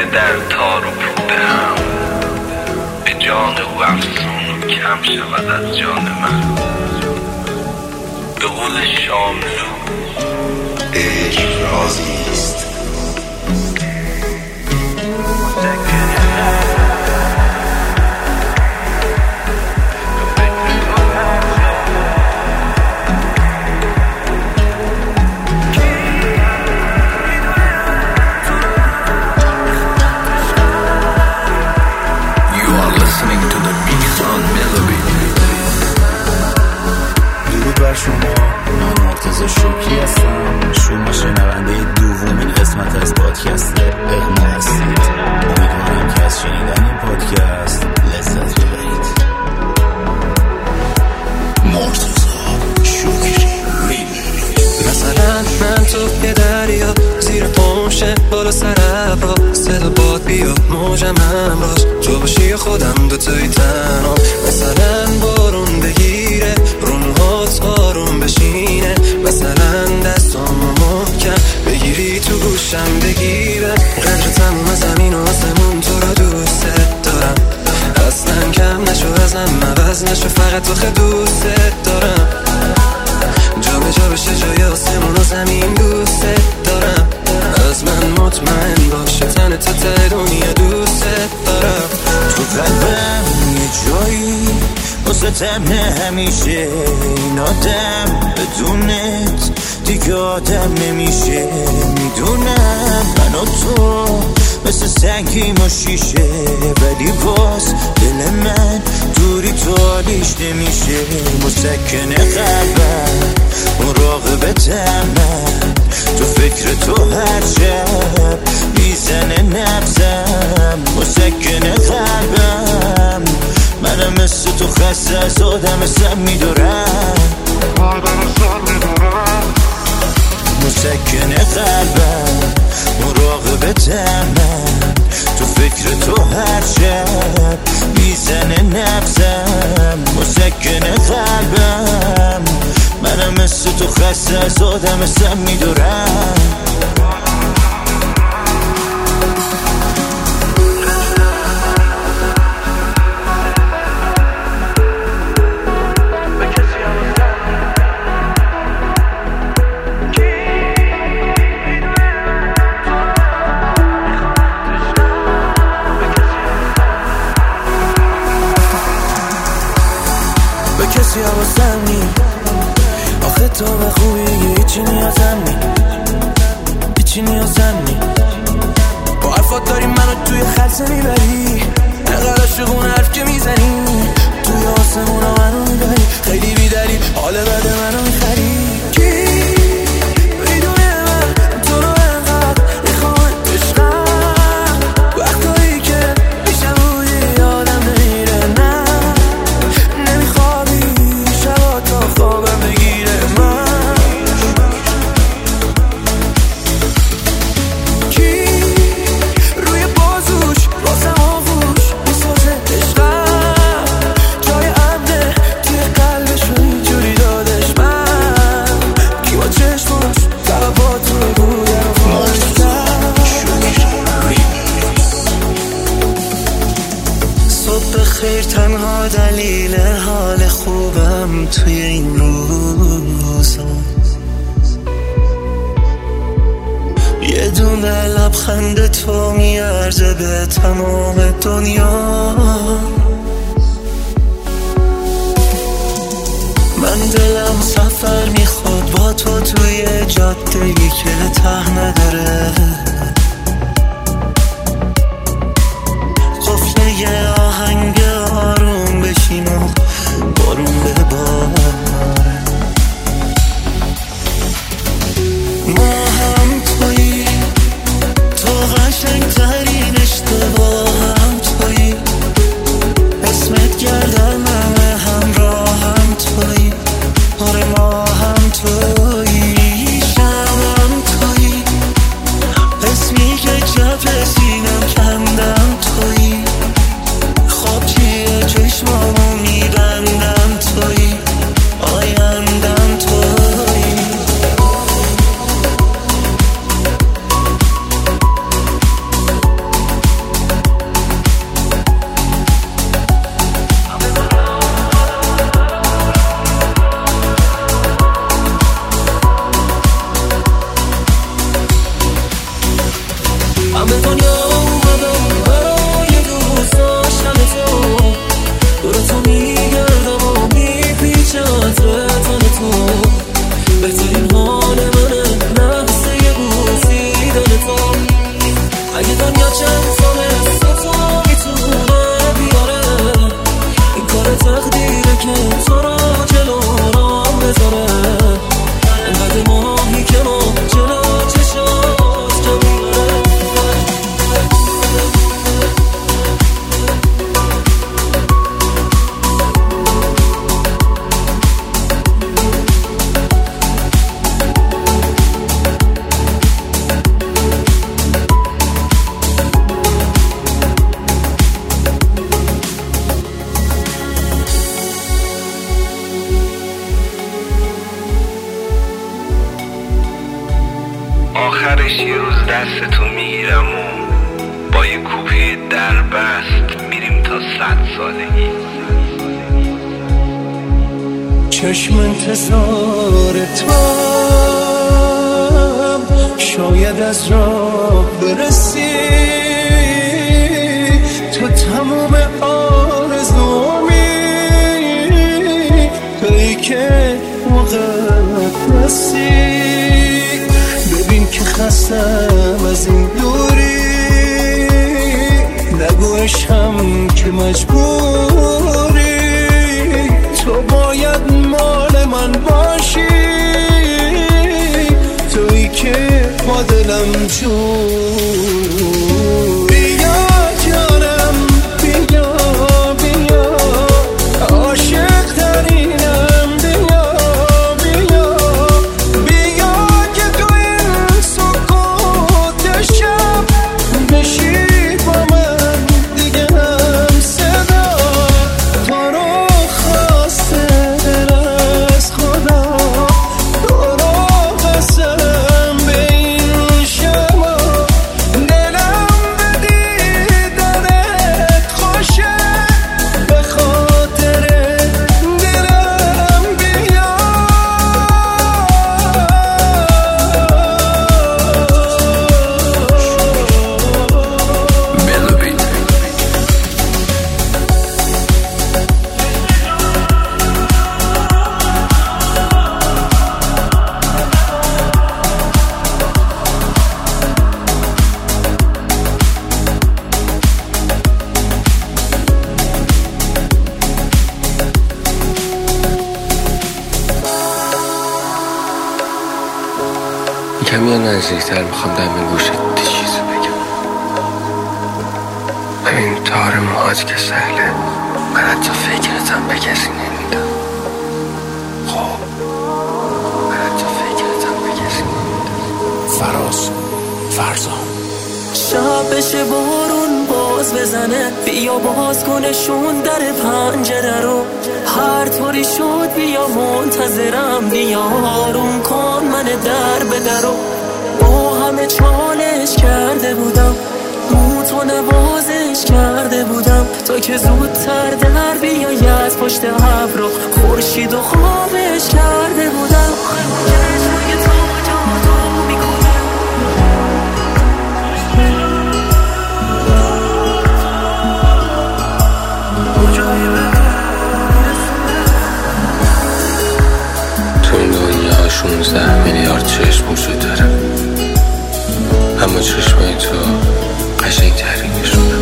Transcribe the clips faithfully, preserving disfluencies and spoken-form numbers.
دیده در تار و پود هم، به جان او افسون و کم شود از جان من. به قول شاملو عشق رازیست. من مرتضی شوکی هستم، شما شنونده دومین قسمت از پادکست اقما هستید. امیدوارم که از شنیدن این پادکست لذت ببرید. مرتضی شوکی مثلا من تو یه دریا زیر پاشه بالا سر ابرا، صدا باد بیا موجم همراز، تو باشی خودم دوتایی تنها. مثلا بارون بگیره رو موهات آروم بشینه، مثلا دستامو محکم بگیری تو گوشم بگیره. قدر تموم زمین و آسمون تو رو دوست دارم، اصلا کم نشو ازم عوض نشو، فقط تو خیلی دوست دارم. جا به جا بشه جای آسمون و زمین دوست دارم، از من مطمئن باشه تن تو ته دنیا دوست دارم. تو قلبم یه جایی واسه تمنه همیشه، این آدم بدونت دیگه آدم نمیشه. میدونم من و تو مثل سنگیم و شیشه، ولی باز دل من دوری تو حالیش نمیشه. مسکن قلبم مراقبتم من، تو فکر تو هر شب میزنه نبزم. مسکن قلبم منم مثل تو خسته از آدم سم میدارم. مسکن قلبم مراقبتم من، تو فکر تو هر شب میزنه نبزم. مسکن قلبم منم مثل تو خسته از آدم سم میدارم. کسی حواسم نی آخه تو به خوبی هیچی نیازم نی، هیچی نیازم نی. با حرفات داری منو توی خلصه میبری، نقل عاشقون حرف که میزنی توی آسمون ها منو میبری. خیلی بیداری حال بد منو میخری. خیر تنها دلیل حال خوبم توی این روزا، یه دونه لبخند تو میارزه به تمام دنیا. من دلم سفر میخواد با تو توی جاده‌ای که ته نداره، قفله یه آهنگ آروم بشین و بارون بباره. ما هم تویی، تو قشنگ ترین اشتباهم تویی، اسمت گردنمه همراهم تویی. آره ما هم تویی، شبم تویی، آخرش یه روز دستتو میگیرم و با یه کوپه در بست میریم تا صد سالگی. چشم انتظار توام شاید از راه برسی، تو تموم آرزومی، تویی که مقدسی. ببین که خستم از این دوری، نگو عشقم که مجبوری، تو باید مال من باشی، تویی که با دلم جون. بیا جانم بیا بیا، عاشق ترینم، بیا بیا بیا که تو این سکوت شب بشی با من دیگه هم صدا. تو رو خواسته دل از خدا، تو رو قسم به این شما، دلم به دیدنت خوشه، به خاطر دلم بیا. کمی نزدیکتر میخوام دم گوشت یه چیزی بگم. ببین تار موهات که سهله، من حتی فکرتم به کسی نمیدم. خب من حتی فکرتم به کسی نمیدم. فراز فرزان. شب بشه بارون باز بزنه، بیا باز کنشون در پنجره رو، هر طوری شد بیا منتظرم، بیا آروم کن من در به درو. با همه چالش کرده بودم، موتو نوازش کرده بودم، تا که زودتر در بیایی از پشت ابر رو، خورشید و خوابش کرده بودم. تو این دنیا شونزده میلیارد چشم وجود داره، اما چشمای تو قشنگ ترینشونه.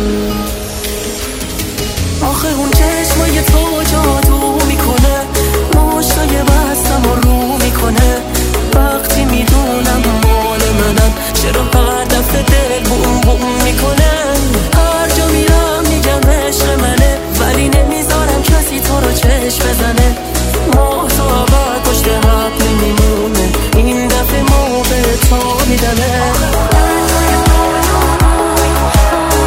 آخه اون چشمای تو جادو میکنه، مشتای بستم و رو میکنه، وقتی میدونم مال منم، چرا هر دفعه دل بوم بوم میکنه. هر جا میرم میگم عشق منه، ولی نمیذارم کسی تو رو چشم بزنه. ماه تو عبر پشت حب نمیمونه، این دفعه موقع تا میدمه.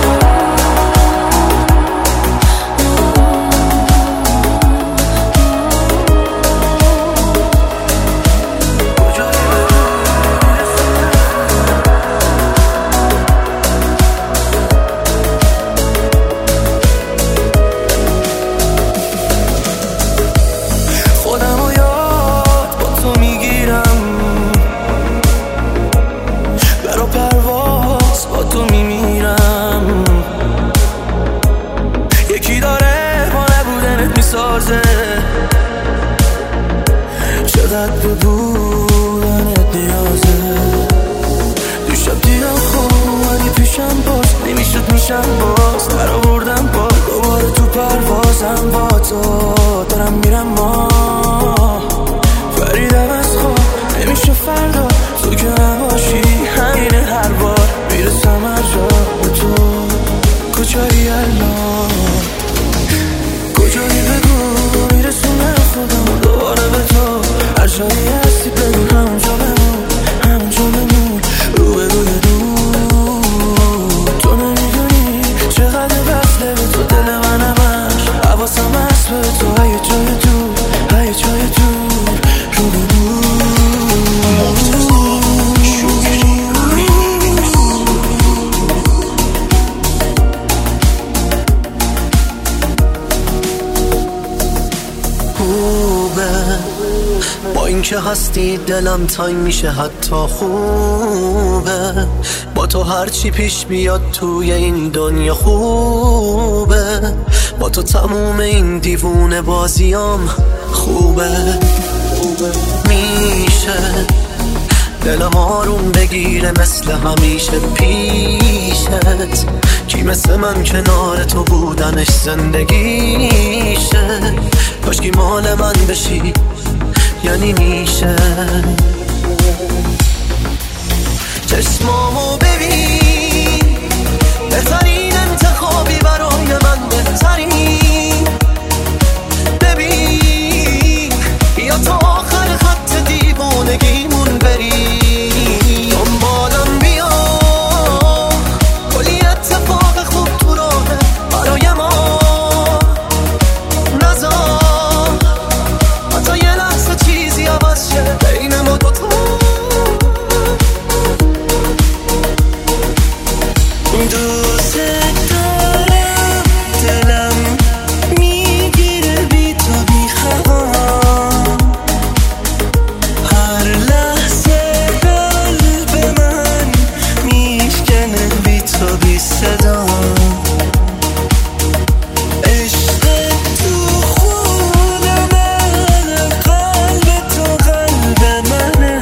که هستی دلم تنگ میشه حتی خوبه، با تو هرچی پیش بیاد توی این دنیا خوبه، با تو تموم این دیوونه بازیام خوبه. میشه دلم آروم بگیره مثل همیشه پیشت، کی مثل من کنار تو بودنش زندگیشه، کاشکی مال من بشی یعنی میشه. چشمامو ببین بهترین انتخابی برای من، بهترین ببین یا تا آخر خط دیوانگیمون بری، دنبالم بیا کلی اتفاق خوب تو راهه برای ما، نذار حتی یه لحظه چیزی عوض شه بین ما دوتا. دوست دارم دلم میگیره بی تو بی خواهم، هر لحظه قلب من میشکنه بی تو بی صدا، عشق تو خونمه، قلب تو قلب منه،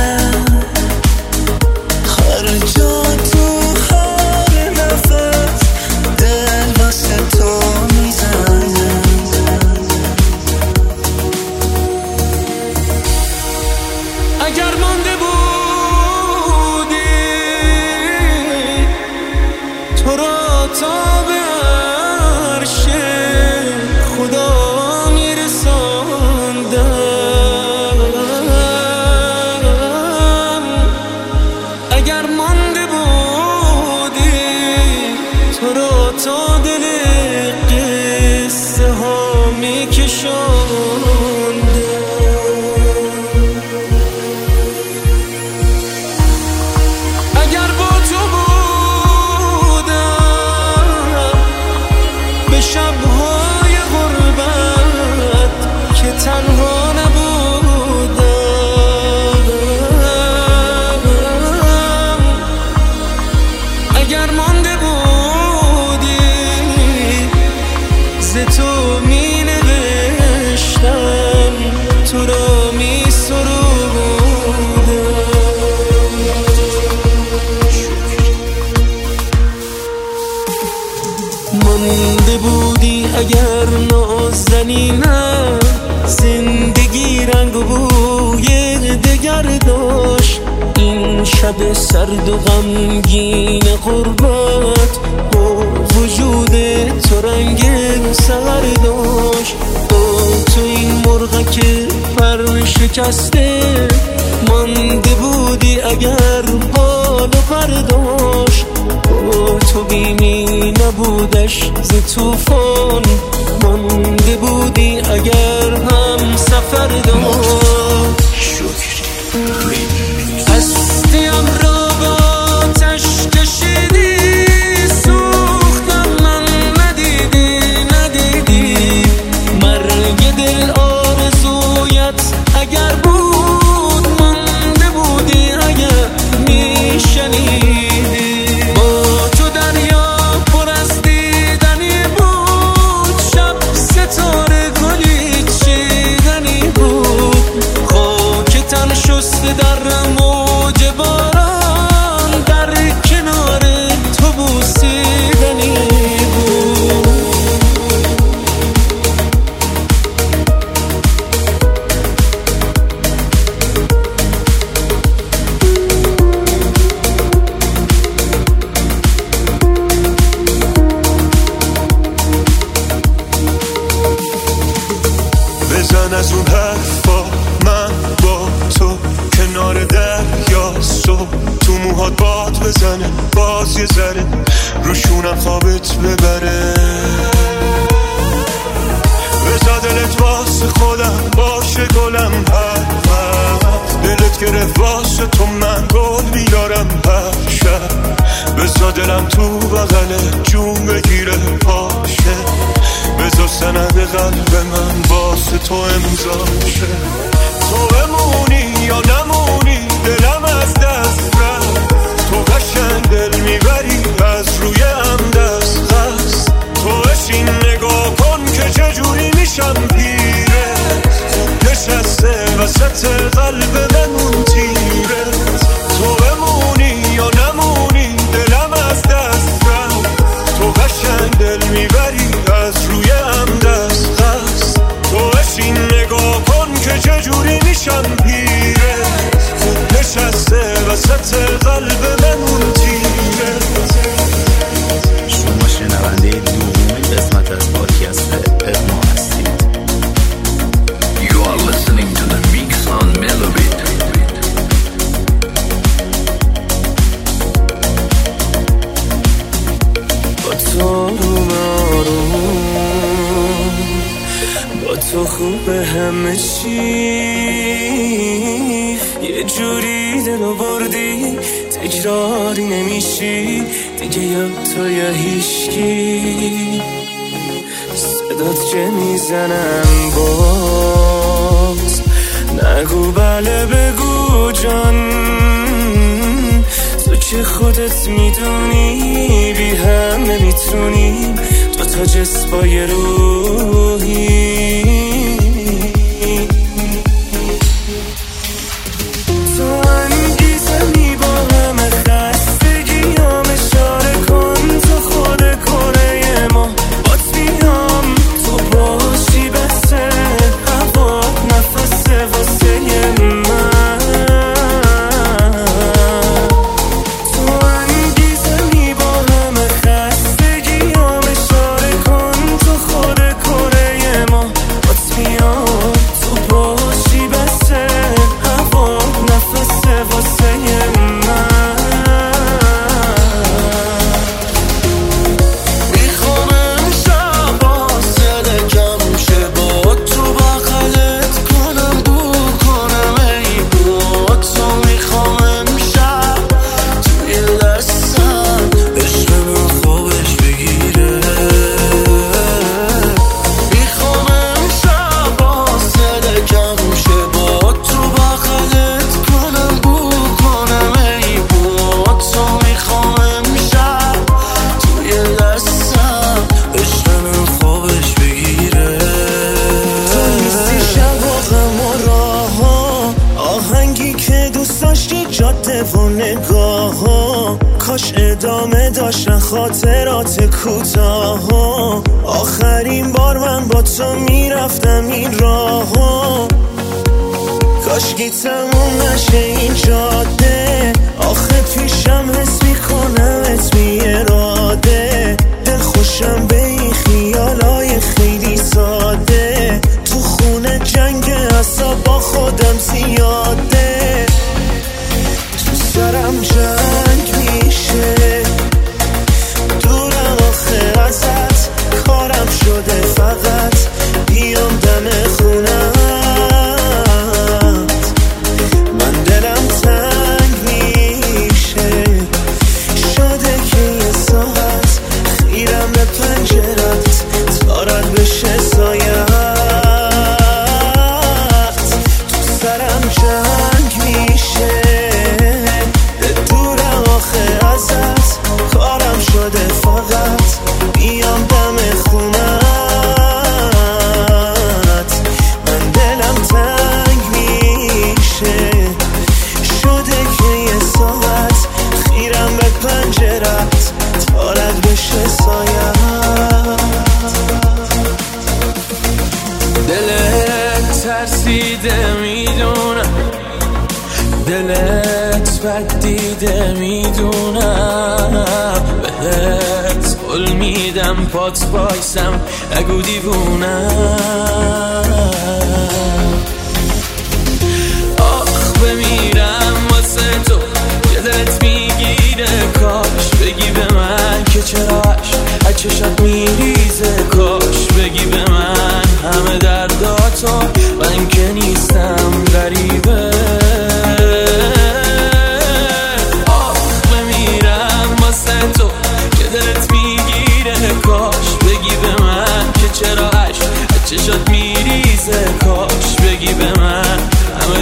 هر جا تو هر نفس دل واسه تو میزنه. اگر مانده بودی تو را تا به عرش خدا میرساندم، اگر مانده بودی تو را تا دل قصه ها میکشاندم. اگر با تو بودم به شبهای غربت که تنها نبودم، اگر مانده بودی ز تو می نوشتم تو را می سرودم. مانده بودی اگر نازنینم، زندگی رنگ و بوی دگر داشت، این شب سرد و غمگین غربت با وجود تو رنگ سحر داشت. با تو این مرغک پر شکسته مانده بودی اگر بال و پر داشت، با تو بیمی نبودش ز طوفان، مانده بودی اگر هم سفر داشت. هستیم را با آتش کشیدی، سوختم من ندیدی ندیدی، مرگ دل آرزویت اگر بود مانده بودی اگر میشنیدی، با تو دریا پر از دیدنی بود، شب ستاره گلی چیدنی بود، خاک تن شسته در موج باران در کنار تو بوسیدنی بود. بزن از اون حرفا من با تو کنار دریا، صبح تو موهات باد بزنه باز یه ذره روشونم خوابت ببره، بزا دلت واسه خودم باشه گلم، هر وقت دلت گرفت واسه تو من گل بیارم هر شب، بزا دلم تو بغلت جون بگیره پاشه، بزا سند قلب من واسه تو امضا شه. تو بمونی یا نمونی دلم از دست رفت، تو قشنگ دل میبری از روی هم دست هست، تو بشین نگاه کن که چجوری میشم پیره، نشسته وسط قلب من اون تیره، تو بمونی یا نمونی دلم از دست رفت، تو قشنگ دل میبری از روی هم دست هست، تو بشین نگاه کن که چجوری میشم پیره، نشسته وسط قلب من اون تیره. شما شنونده دومین قسمت از پادکست اغما هستید. You are listening to the Mix on Melobit. با تو آروم آروم، با تو خوبه همه چی، یه جوری دلو بردی تکراری نمیشی دیگه، یا تو یا هیشکی، صدات که میزنم باز نگو بله بگو جان، تو که خودت میدونی بی هم نمیتونیم، تو تا جسمای روحی، تو انگیزمی با همه خستگیام، اشاره کن تو خود کره ما، بات میام تو باشی بسه هوات نفسه واسه من، تو انگیزمی با همه خستگیام، اشاره کن تو خود کره ما، بات میام تو باشی بسه هوات نفسه واسه من، میخوام امشب واسه کم شه با تو بغلت کنم بو کنم ای با تو، میخوام امشب توی دستم عشقمون خوابش بگیره، میخوام امشب واسه کم شه با تو بغلت کنم بو کنم ای با تو، میخوام امشب توی دستم عشقمون خوابش بگیره، تو نیستی شب و غم و راه ها، آهنگی که دوست داشتی جاده و نگاه ها، کاش ادامه داشتن خاطرات کوتاه ها، آخرین بار من با تو میرفتم این راه ها، کاشکی تموم نشه این جاده، آخه پیشم حس میکنم ات بی اراده، دل خوشم به این خیالای خیلی ساده، تو خونه جنگ اصاب با خودم زیاده، تو سرم جنگ میشه دورم آخه ازت، کارم شده فقط بیام دم خونم، من دلم تنگ میشه شده که یه ساعت خیرم به پنجرت تارت بشه سایت، تو سرم جنگ میشه دورم آخه ازت، کارم شده فقط بیام دم خونت، من دلم تنگ میشه شده که یه ساعت خیرم به پنجرت تارت بشه سایت، دلت ترسیده میدونم، دلت بد دیده میدونم، بهت قول میدم پات بایسم نگو دیوونم، آخ بمیرم واسه تو که دلت میگیره، کاش بگی به من که چراش از چشات میریزه، کاش بگی به من همه درداتو، من که نیستم غریبه، آخ بمیرم واسه تو که دلت میگیره، کاش بگی به من که چرا عشق از چشات میریزه، کاش بگی به من همه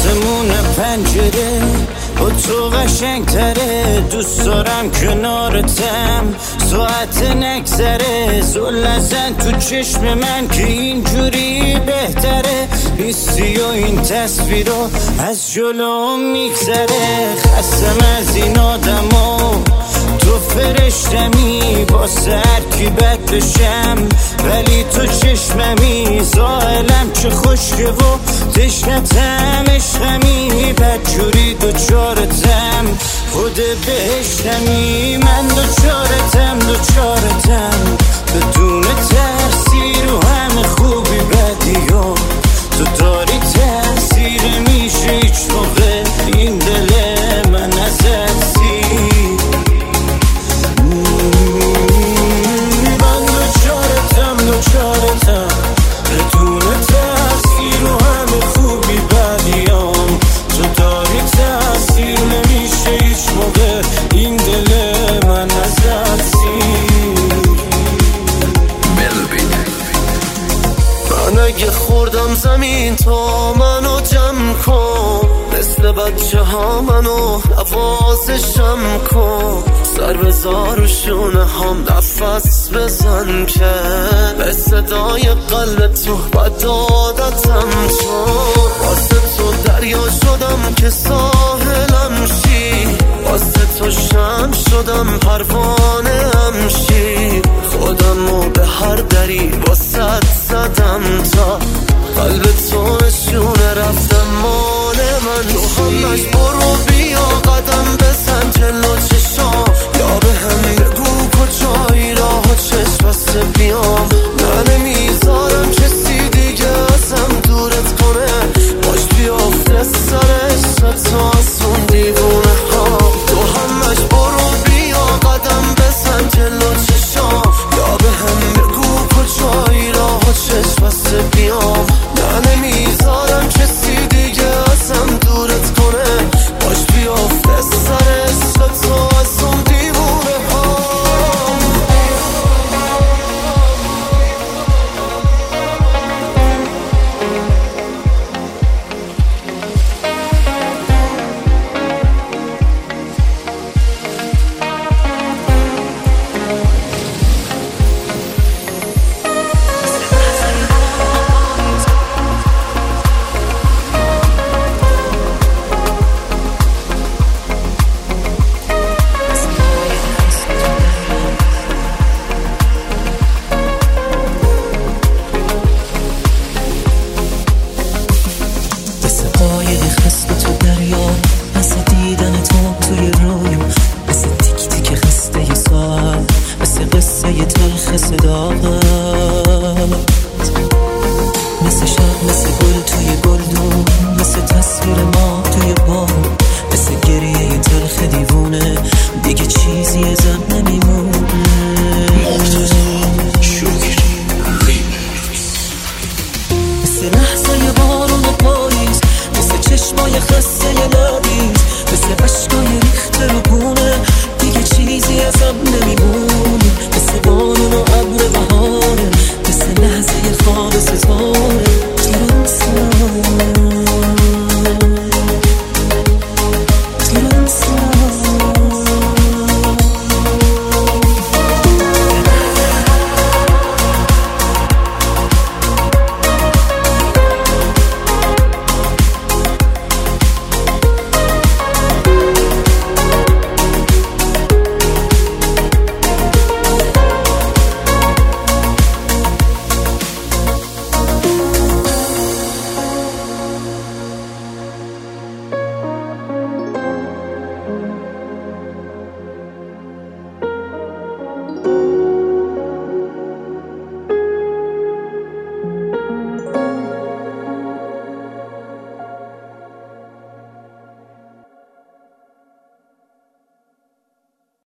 آسمون پنجره با تو قشنگ تره، دوست دارم کنارتم ساعت نگذره، زل نزن تو چشم من که اینجوری بهتره، نیستی و این تصویرو از جلو میگذره، خستم از این آدما تو فرشتمی با سرکی بد بشم ولی تو چشممی، زائلم چه خوشگه و تشنتم عشقمی، بدجوری دوچارتم خود بهشتمی، من دوچارتم دوچارتم بدون ترسی رو همه خوبی بدی و تو داری تاثیر میشه هیچ موقع این دل من ازت سیر، من دوچارتم دوچارتم بدون تاثیر و همه خوبی بدیام، تو داری تاثیر نمیشه هیچ موقع این دل من ازت سیر. من اگه خوردم زمین تا منو جمع کن، مثل بچه ها منو نوازشم کن، سر بزار و شونه هم نفس بزن که به صدای قلب تو بد عادتم شد، واسه تو دریا شدم که ساحلم شی، واسه تو شم شدم پروانه هم شی، خودم رو به هر دری واسه زدم تا قلب تو نشونه رفتم مال من، تو همش برو بیا قدم بزن جلو چشام، یا به هم بگو کجایی راه چشم بسته بیام، نه نمیذارم کسی دیگه ازم دورت کنه، باش بیافته سرش تو از اون دیوونه ها، تو همش برو بیا قدم بزن جلو چشام، یا به هم بگو کجایی راه چشم بسته بیام، نه نمیذارم کسی دیگه ازم دورت کنه، باش بیافته سرش تو از اون دیوونه ها. مثل شب مثل گل توی گلدون، مثل تصویر ما توی بام، مثل گریه تلخ دیوونه دیگه چیزی ازم نمیمونه، مثل لحظه بارون پاییز، مثل چشمای خسته لبیز، مثل عشقای ریخته رو گونه دیگه چیزی ازم نمیمونه، مثل بارون و ابر بهاره، مثل لحظه خواب ستاره تیران ساره.